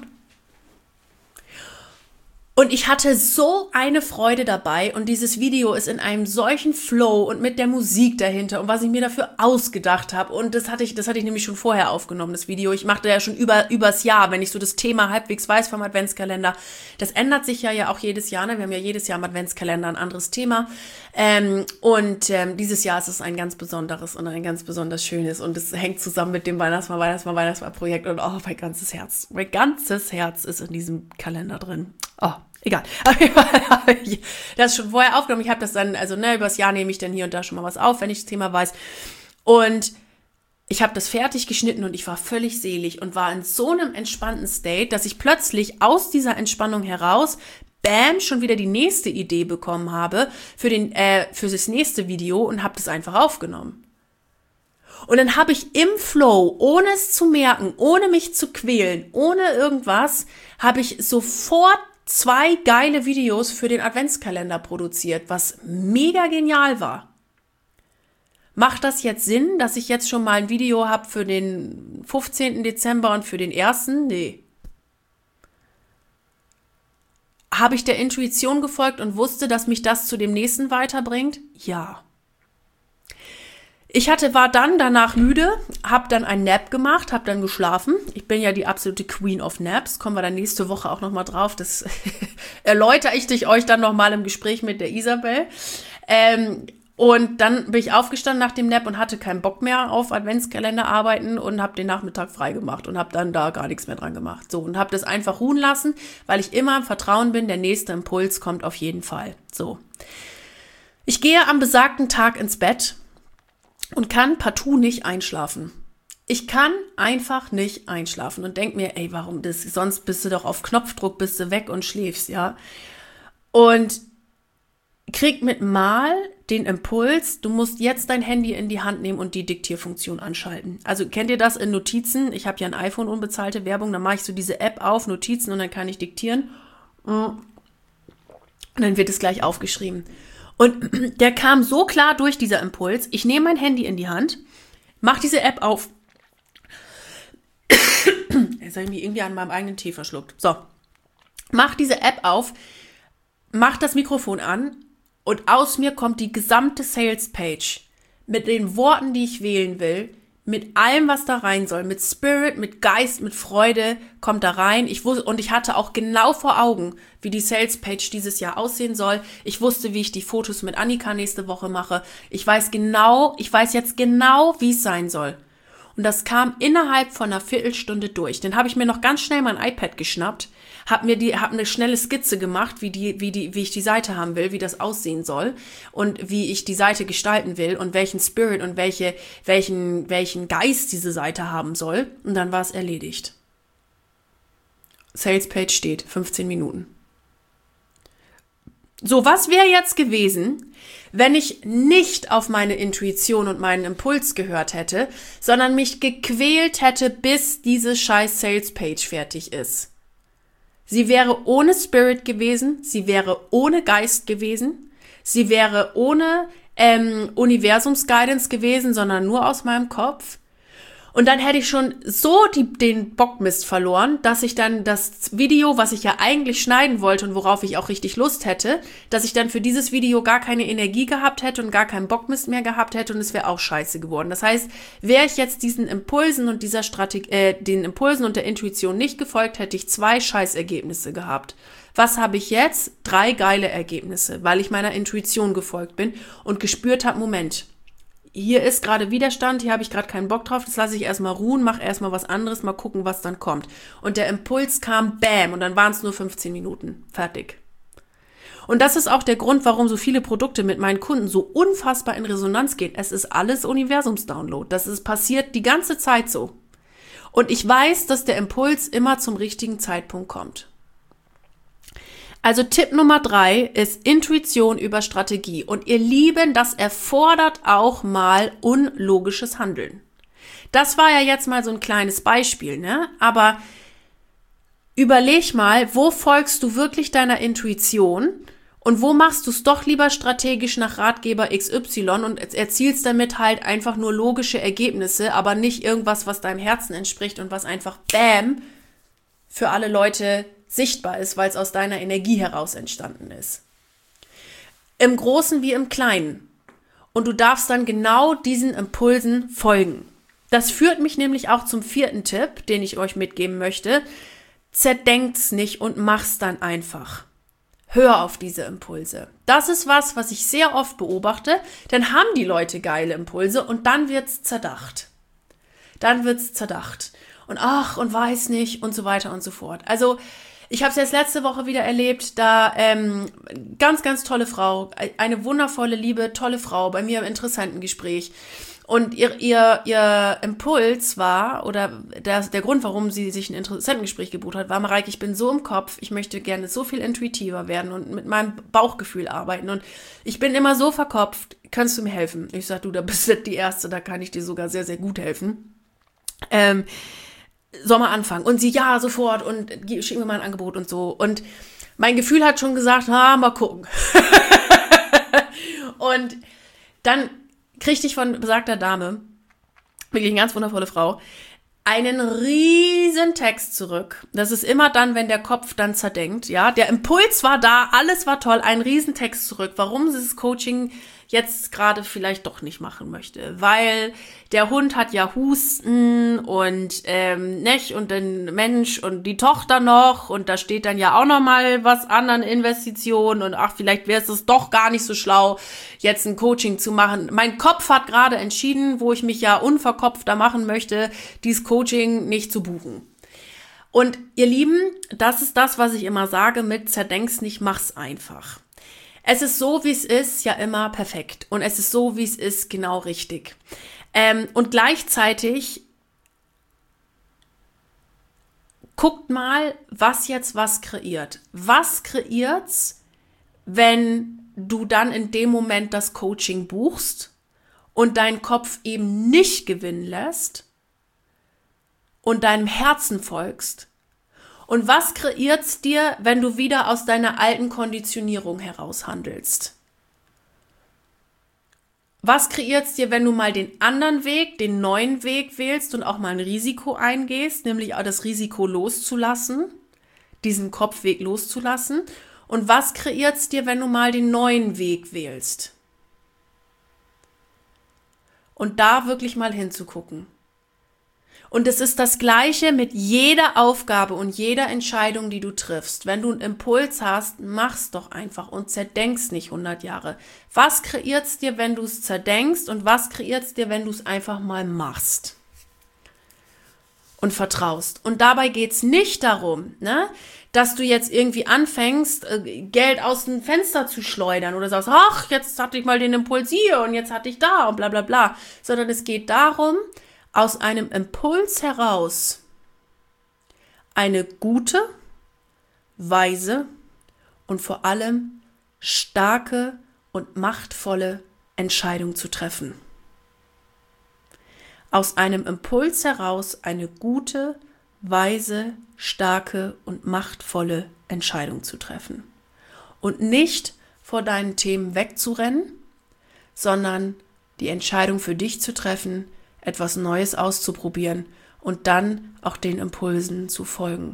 Und ich hatte so eine Freude dabei und dieses Video ist in einem solchen Flow und mit der Musik dahinter und was ich mir dafür ausgedacht habe. Und das hatte ich, das hatte ich nämlich schon vorher aufgenommen, das Video. Ich machte ja schon über übers Jahr, wenn ich so das Thema halbwegs weiß vom Adventskalender. Das ändert sich ja ja auch jedes Jahr, ne? Wir haben ja jedes Jahr im Adventskalender ein anderes Thema. Ähm, und ähm, dieses Jahr ist es ein ganz besonderes und ein ganz besonders schönes. Und es hängt zusammen mit dem Weihnachtsmann, Weihnachtsmann, Weihnachtsmann-Projekt. Und oh, mein ganzes Herz, mein ganzes Herz ist in diesem Kalender drin. Oh, egal. Das ist schon vorher aufgenommen. Ich habe das dann, also ne, übers Jahr nehme ich dann hier und da schon mal was auf, wenn ich das Thema weiß. Und ich habe das fertig geschnitten und ich war völlig selig und war in so einem entspannten State, dass ich plötzlich aus dieser Entspannung heraus, bam, schon wieder die nächste Idee bekommen habe für den, äh, für das nächste Video und habe das einfach aufgenommen. Und dann habe ich im Flow, ohne es zu merken, ohne mich zu quälen, ohne irgendwas, habe ich sofort zwei geile Videos für den Adventskalender produziert, was mega genial war. Macht das jetzt Sinn, dass ich jetzt schon mal ein Video habe für den fünfzehnten Dezember und für den ersten? Nee. Habe ich der Intuition gefolgt und wusste, dass mich das zu dem nächsten weiterbringt? Ja. Ich hatte, war dann danach müde, habe dann einen Nap gemacht, habe dann geschlafen. Ich bin ja die absolute Queen of Naps. Kommen wir dann nächste Woche auch nochmal drauf. Das erläutere ich dich euch dann nochmal im Gespräch mit der Isabel. Ähm, und dann bin ich aufgestanden nach dem Nap und hatte keinen Bock mehr auf Adventskalender arbeiten und habe den Nachmittag frei gemacht und habe dann da gar nichts mehr dran gemacht. So, und habe das einfach ruhen lassen, weil ich immer im Vertrauen bin, der nächste Impuls kommt auf jeden Fall. So. Ich gehe am besagten Tag ins Bett und kann partout nicht einschlafen. Ich kann einfach nicht einschlafen und denk mir, ey, warum das? Sonst bist du doch auf Knopfdruck, bist du weg und schläfst, ja. Und krieg mit mal den Impuls, du musst jetzt dein Handy in die Hand nehmen und die Diktierfunktion anschalten. Also kennt ihr das in Notizen? Ich habe ja ein iPhone, unbezahlte Werbung, dann mache ich so diese App auf, Notizen und dann kann ich diktieren. Und dann wird es gleich aufgeschrieben. Und der kam so klar durch, dieser Impuls. Ich nehme mein Handy in die Hand, mache diese App auf. Jetzt habe ich mich irgendwie an meinem eigenen Tee verschluckt. So, mach diese App auf, mach das Mikrofon an und aus mir kommt die gesamte Sales-Page mit den Worten, die ich wählen will, mit allem, was da rein soll, mit Spirit, mit Geist, mit Freude, kommt da rein. Ich wusste, und ich hatte auch genau vor Augen, wie die Sales-Page dieses Jahr aussehen soll. Ich wusste, wie ich die Fotos mit Annika nächste Woche mache. Ich weiß genau, ich weiß jetzt genau, wie es sein soll. Und das kam innerhalb von einer Viertelstunde durch. Dann habe ich mir noch ganz schnell mein iPad geschnappt, habe mir die, habe eine schnelle Skizze gemacht, wie die, wie die, wie ich die Seite haben will, wie das aussehen soll und wie ich die Seite gestalten will und welchen Spirit und welche, welchen, welchen Geist diese Seite haben soll. Und dann war es erledigt. Salespage steht, fünfzehn Minuten. So, was wäre jetzt gewesen, wenn ich nicht auf meine Intuition und meinen Impuls gehört hätte, sondern mich gequält hätte, bis diese scheiß Salespage fertig ist? Sie wäre ohne Spirit gewesen, sie wäre ohne Geist gewesen, sie wäre ohne ähm, Universums-Guidance gewesen, sondern nur aus meinem Kopf. Und dann hätte ich schon so die, den Bockmist verloren, dass ich dann das Video, was ich ja eigentlich schneiden wollte und worauf ich auch richtig Lust hätte, dass ich dann für dieses Video gar keine Energie gehabt hätte und gar keinen Bockmist mehr gehabt hätte und es wäre auch scheiße geworden. Das heißt, wäre ich jetzt diesen Impulsen und dieser Strategie, äh, den Impulsen und der Intuition nicht gefolgt, hätte ich zwei Scheißergebnisse gehabt. Was habe ich jetzt? Drei geile Ergebnisse, weil ich meiner Intuition gefolgt bin und gespürt habe, Moment, hier ist gerade Widerstand, hier habe ich gerade keinen Bock drauf, das lasse ich erstmal ruhen, mache erstmal was anderes, mal gucken, was dann kommt. Und der Impuls kam, bam, und dann waren es nur fünfzehn Minuten. Fertig. Und das ist auch der Grund, warum so viele Produkte mit meinen Kunden so unfassbar in Resonanz gehen. Es ist alles Universums-Download. Das ist passiert die ganze Zeit so. Und ich weiß, dass der Impuls immer zum richtigen Zeitpunkt kommt. Also Tipp Nummer drei ist Intuition über Strategie. Und ihr Lieben, das erfordert auch mal unlogisches Handeln. Das war ja jetzt mal so ein kleines Beispiel, ne? Aber überleg mal, wo folgst du wirklich deiner Intuition Und wo machst du es doch lieber strategisch nach Ratgeber X Y und erzielst damit halt einfach nur logische Ergebnisse, aber nicht irgendwas, was deinem Herzen entspricht und was einfach bam für alle Leute sichtbar ist, weil es aus deiner Energie heraus entstanden ist. Im Großen wie im Kleinen. Und du darfst dann genau diesen Impulsen folgen. Das führt mich nämlich auch zum vierten Tipp, den ich euch mitgeben möchte. Zerdenkt's nicht und mach's dann einfach. Hör auf diese Impulse. Das ist was, was ich sehr oft beobachte. Dann haben die Leute geile Impulse und dann wird's zerdacht. Dann wird's zerdacht. Und ach, und weiß nicht und so weiter und so fort. Also ich habe es jetzt letzte Woche wieder erlebt, da ähm, ganz, ganz tolle Frau, eine wundervolle, liebe, tolle Frau bei mir im Interessentengespräch. Und ihr, ihr, ihr Impuls war, oder der, der Grund, warum sie sich ein Interessentengespräch gebucht hat, war: Mareike, ich bin so im Kopf, ich möchte gerne so viel intuitiver werden und mit meinem Bauchgefühl arbeiten. Und ich bin immer so verkopft, kannst du mir helfen? Ich sag, du, da bist du die Erste, da kann ich dir sogar sehr, sehr gut helfen. Ähm, soll mal anfangen. Und sie, ja, sofort und schick mir mal ein Angebot und so. Und mein Gefühl hat schon gesagt, ah, mal gucken. Und dann kriegte ich von besagter Dame, wirklich eine ganz wundervolle Frau, einen riesen Text zurück. Das ist immer dann, wenn der Kopf dann zerdenkt, ja. Der Impuls war da, alles war toll, ein riesen Text zurück. Warum sie das Coaching jetzt gerade vielleicht doch nicht machen möchte. Weil der Hund hat ja Husten und ähm, nicht und den Mensch und die Tochter noch und da steht dann ja auch noch mal was an an Investitionen und ach, vielleicht wäre es doch gar nicht so schlau, jetzt ein Coaching zu machen. Mein Kopf hat gerade entschieden, wo ich mich ja unverkopfter machen möchte, dieses Coaching nicht zu buchen. Und ihr Lieben, das ist das, was ich immer sage mit zerdenk's nicht, mach's einfach. Es ist so, wie es ist, ja immer perfekt. Und es ist so, wie es ist, genau richtig. Ähm, und gleichzeitig guckt mal, was jetzt was kreiert. Was kreiert's, wenn du dann in dem Moment das Coaching buchst und deinen Kopf eben nicht gewinnen lässt und deinem Herzen folgst? Und was kreiert's dir, wenn du wieder aus deiner alten Konditionierung heraus handelst? Was kreiert's dir, wenn du mal den anderen Weg, den neuen Weg wählst und auch mal ein Risiko eingehst, nämlich auch das Risiko loszulassen, diesen Kopfweg loszulassen? Und was kreiert's dir, wenn du mal den neuen Weg wählst? Und da wirklich mal hinzugucken. Und es ist das Gleiche mit jeder Aufgabe und jeder Entscheidung, die du triffst. Wenn du einen Impuls hast, mach's doch einfach und zerdenk's nicht hundert Jahre. Was kreiert's dir, wenn du es zerdenkst und was kreiert's dir, wenn du es einfach mal machst und vertraust? Und dabei geht's nicht darum, ne, dass du jetzt irgendwie anfängst, Geld aus dem Fenster zu schleudern oder sagst, ach, jetzt hatte ich mal den Impuls hier und jetzt hatte ich da und bla bla bla. Sondern es geht darum, aus einem Impuls heraus eine gute, weise und vor allem starke und machtvolle Entscheidung zu treffen. Aus einem Impuls heraus eine gute, weise, starke und machtvolle Entscheidung zu treffen. Und nicht vor deinen Themen wegzurennen, sondern die Entscheidung für dich zu treffen, etwas Neues auszuprobieren und dann auch den Impulsen zu folgen.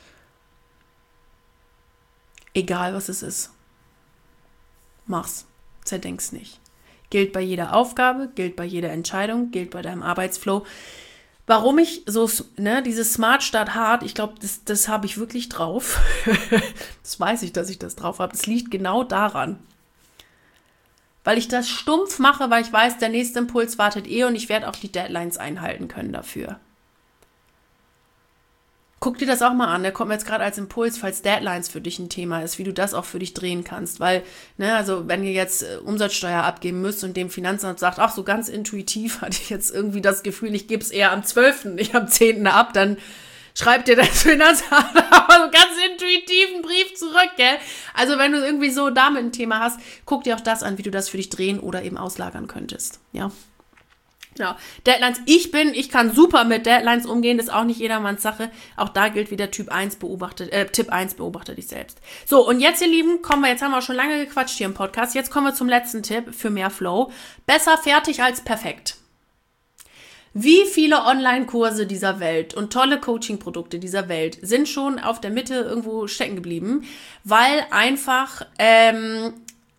Egal, was es ist. Mach's. Zerdenk's nicht. Gilt bei jeder Aufgabe, gilt bei jeder Entscheidung, gilt bei deinem Arbeitsflow. Warum ich so, ne, dieses Smart Start Hard, ich glaube, das, das habe ich wirklich drauf. Das weiß ich, dass ich das drauf habe. Es liegt genau daran. Weil ich das stumpf mache, weil ich weiß, der nächste Impuls wartet eh und ich werde auch die Deadlines einhalten können dafür. Guck dir das auch mal an, der kommt mir jetzt gerade als Impuls, falls Deadlines für dich ein Thema ist, wie du das auch für dich drehen kannst. Weil, ne, also wenn ihr jetzt äh, Umsatzsteuer abgeben müsst und dem Finanzamt sagt, ach so ganz intuitiv hatte ich jetzt irgendwie das Gefühl, ich gebe es eher am zwölften, nicht am zehnten ab, dann schreibt dir das Finanzamt aber so ganz intuitiv einen Brief zurück, gell? Also wenn du irgendwie so damit ein Thema hast, guck dir auch das an, wie du das für dich drehen oder eben auslagern könntest, ja? Genau. Deadlines, ich bin, ich kann super mit Deadlines umgehen, ist auch nicht jedermanns Sache. Auch da gilt wieder Typ eins beobachtet, äh, Tipp eins, beobachte dich selbst. So, und jetzt, ihr Lieben, kommen wir, jetzt haben wir schon lange gequatscht hier im Podcast, jetzt kommen wir zum letzten Tipp für mehr Flow. Besser fertig als perfekt. Wie viele Online-Kurse dieser Welt und tolle Coaching-Produkte dieser Welt sind schon auf der Mitte irgendwo stecken geblieben, weil einfach ähm,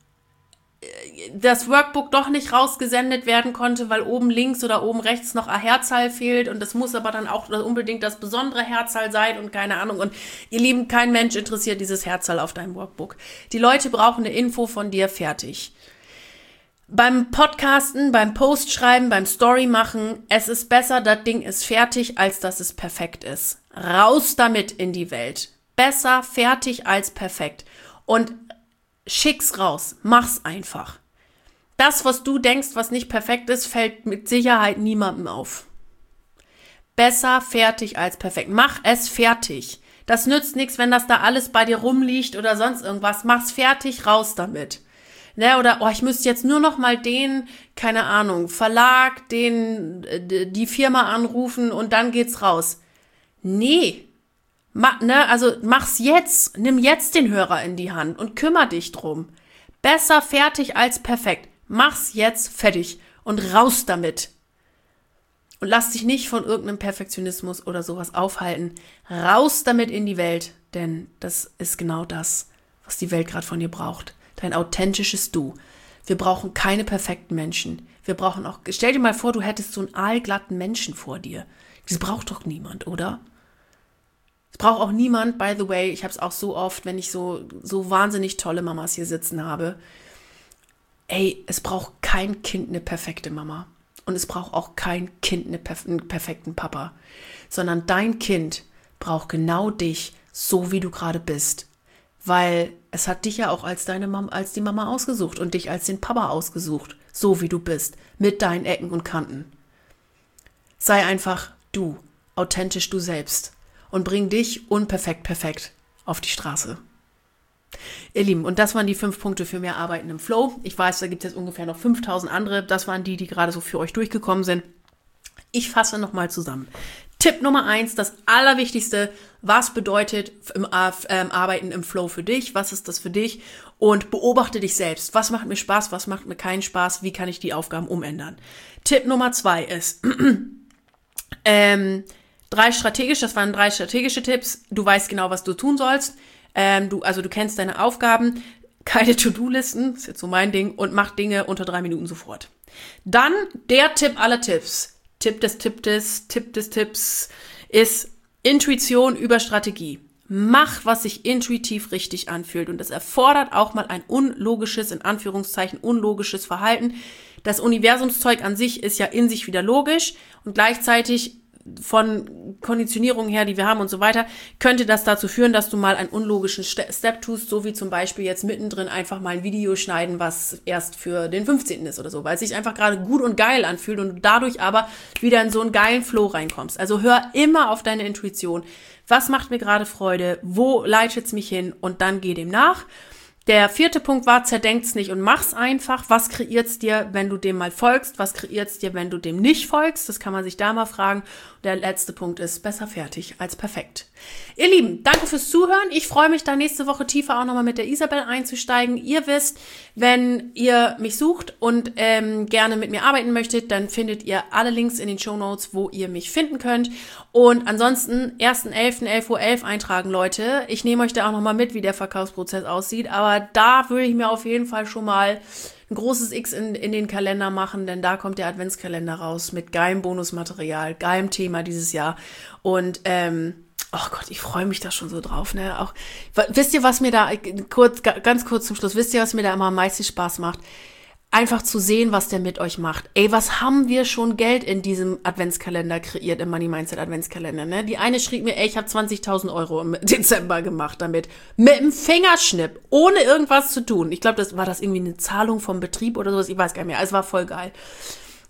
das Workbook doch nicht rausgesendet werden konnte, weil oben links oder oben rechts noch eine Herzzahl fehlt und das muss aber dann auch unbedingt das besondere Herzzahl sein und keine Ahnung. Und ihr Lieben, kein Mensch interessiert dieses Herzzahl auf deinem Workbook. Die Leute brauchen eine Info von dir, fertig. Beim Podcasten, beim Postschreiben, beim Story machen, es ist besser, das Ding ist fertig, als dass es perfekt ist. Raus damit in die Welt. Besser fertig als perfekt. Und schick's raus, mach's einfach. Das, was du denkst, was nicht perfekt ist, fällt mit Sicherheit niemandem auf. Besser fertig als perfekt. Mach es fertig. Das nützt nichts, wenn das da alles bei dir rumliegt oder sonst irgendwas. Mach's fertig, raus damit. Ne, oder, oh, ich müsste jetzt nur noch mal den, keine Ahnung, Verlag, den, die Firma anrufen und dann geht's raus. Nee. Ma, ne, also mach's jetzt, nimm jetzt den Hörer in die Hand und kümmere dich drum. Besser fertig als perfekt. Mach's jetzt fertig und raus damit. Und lass dich nicht von irgendeinem Perfektionismus oder sowas aufhalten. Raus damit in die Welt, denn das ist genau das, was die Welt gerade von dir braucht. Dein authentisches Du. Wir brauchen keine perfekten Menschen. Wir brauchen auch, stell dir mal vor, du hättest so einen aalglatten Menschen vor dir. Das braucht doch niemand, oder? Es braucht auch niemand, by the way, ich habe es auch so oft, wenn ich so, so wahnsinnig tolle Mamas hier sitzen habe. Ey, es braucht kein Kind eine perfekte Mama. Und es braucht auch kein Kind eine perf- einen perfekten Papa. Sondern dein Kind braucht genau dich, so wie du gerade bist. Weil es hat dich ja auch als deine Mama, als die Mama ausgesucht und dich als den Papa ausgesucht. So wie du bist. Mit deinen Ecken und Kanten. Sei einfach du. Authentisch du selbst. Und bring dich unperfekt perfekt auf die Straße. Ihr Lieben, und das waren die fünf Punkte für mehr Arbeiten im Flow. Ich weiß, da gibt es jetzt ungefähr noch fünftausend andere. Das waren die, die gerade so für euch durchgekommen sind. Ich fasse nochmal zusammen. Tipp Nummer eins, das Allerwichtigste, was bedeutet im ähm, Arbeiten im Flow für dich? Was ist das für dich? Und beobachte dich selbst. Was macht mir Spaß? Was macht mir keinen Spaß? Wie kann ich die Aufgaben umändern? Tipp Nummer zwei ist, ähm, Drei strategische, das waren drei strategische Tipps. Du weißt genau, was du tun sollst. Ähm, du, also du kennst deine Aufgaben, keine To-Do-Listen, ist jetzt so mein Ding, und mach Dinge unter drei Minuten sofort. Dann der Tipp aller Tipps, Tipp des Tipp des, Tipp des Tipps, ist Intuition über Strategie. Mach, was sich intuitiv richtig anfühlt. Und das erfordert auch mal ein unlogisches, in Anführungszeichen, unlogisches Verhalten. Das Universumszeug an sich ist ja in sich wieder logisch und gleichzeitig von Konditionierung her, die wir haben und so weiter, könnte das dazu führen, dass du mal einen unlogischen Step tust, so wie zum Beispiel jetzt mittendrin einfach mal ein Video schneiden, was erst für den fünfzehnten ist oder so, weil es sich einfach gerade gut und geil anfühlt und du dadurch aber wieder in so einen geilen Flow reinkommst. Also hör immer auf deine Intuition. Was macht mir gerade Freude? Wo leitet es mich hin? Und dann geh dem nach. Der vierte Punkt war, zerdenkt's nicht und mach's einfach. Was kreiert's dir, wenn du dem mal folgst? Was kreiert's dir, wenn du dem nicht folgst? Das kann man sich da mal fragen. Und der letzte Punkt ist, besser fertig als perfekt. Ihr Lieben, danke fürs Zuhören. Ich freue mich, da nächste Woche tiefer auch nochmal mit der Isabel einzusteigen. Ihr wisst, wenn ihr mich sucht und ähm, gerne mit mir arbeiten möchtet, dann findet ihr alle Links in den Shownotes, wo ihr mich finden könnt. Und ansonsten, erster elfter elf Uhr elf eintragen, Leute. Ich nehme euch da auch nochmal mit, wie der Verkaufsprozess aussieht. Aber da würde ich mir auf jeden Fall schon mal ein großes X in, in den Kalender machen, denn da kommt der Adventskalender raus mit geilem Bonusmaterial, geilem Thema dieses Jahr. Und ähm, oh Gott, ich freue mich da schon so drauf. Ne? Auch, wisst ihr, was mir da, kurz, ganz kurz zum Schluss, wisst ihr, was mir da immer am meisten Spaß macht? Einfach zu sehen, was der mit euch macht. Ey, was haben wir schon Geld in diesem Adventskalender kreiert, im Money Mindset Adventskalender, ne? Die eine schrieb mir, ey, ich habe zwanzigtausend Euro im Dezember gemacht damit. Mit dem Fingerschnipp, ohne irgendwas zu tun. Ich glaube, das war das irgendwie eine Zahlung vom Betrieb oder sowas, ich weiß gar nicht mehr. Es war voll geil.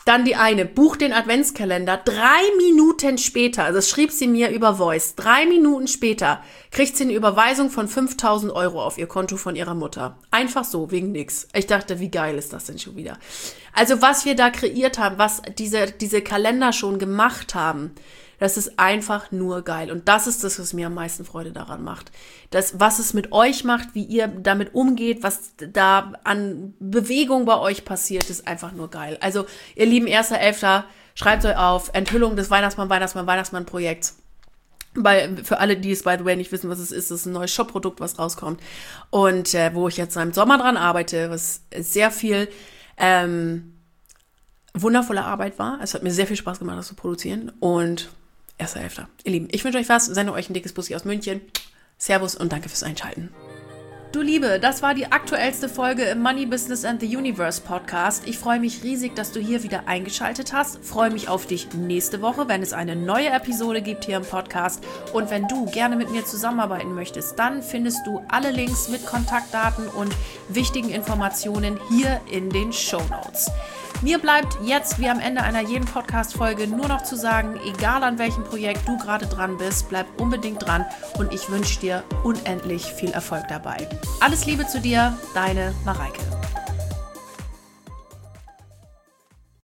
Dann die eine, buch den Adventskalender. Drei Minuten später, also das schrieb sie mir über Voice, drei Minuten später kriegt sie eine Überweisung von fünftausend Euro auf ihr Konto von ihrer Mutter. Einfach so, wegen nix. Ich dachte, wie geil ist das denn schon wieder? Also was wir da kreiert haben, was diese, diese Kalender schon gemacht haben, das ist einfach nur geil. Und das ist das, was mir am meisten Freude daran macht. Das, was es mit euch macht, wie ihr damit umgeht, was da an Bewegung bei euch passiert, ist einfach nur geil. Also, ihr lieben erster Elfter, schreibt euch auf, Enthüllung des Weihnachtsmann, Weihnachtsmann, Weihnachtsmann-Projekts. Bei, für alle, die es, by the way, nicht wissen, was es ist, ist ein neues Shop-Produkt, was rauskommt. Und äh, wo ich jetzt im Sommer dran arbeite, was sehr viel ähm, wundervolle Arbeit war. Es hat mir sehr viel Spaß gemacht, das zu produzieren. Und erster Elfter. Ihr Lieben, ich wünsche euch was, sende euch ein dickes Bussi aus München. Servus und danke fürs Einschalten. Du Liebe, das war die aktuellste Folge im Money Business and the Universe Podcast. Ich freue mich riesig, dass du hier wieder eingeschaltet hast. Freue mich auf dich nächste Woche, wenn es eine neue Episode gibt hier im Podcast. Und wenn du gerne mit mir zusammenarbeiten möchtest, dann findest du alle Links mit Kontaktdaten und wichtigen Informationen hier in den Shownotes. Mir bleibt jetzt, wie am Ende einer jeden Podcast-Folge, nur noch zu sagen, egal an welchem Projekt du gerade dran bist, bleib unbedingt dran und ich wünsche dir unendlich viel Erfolg dabei. Alles Liebe zu dir, deine Mareike.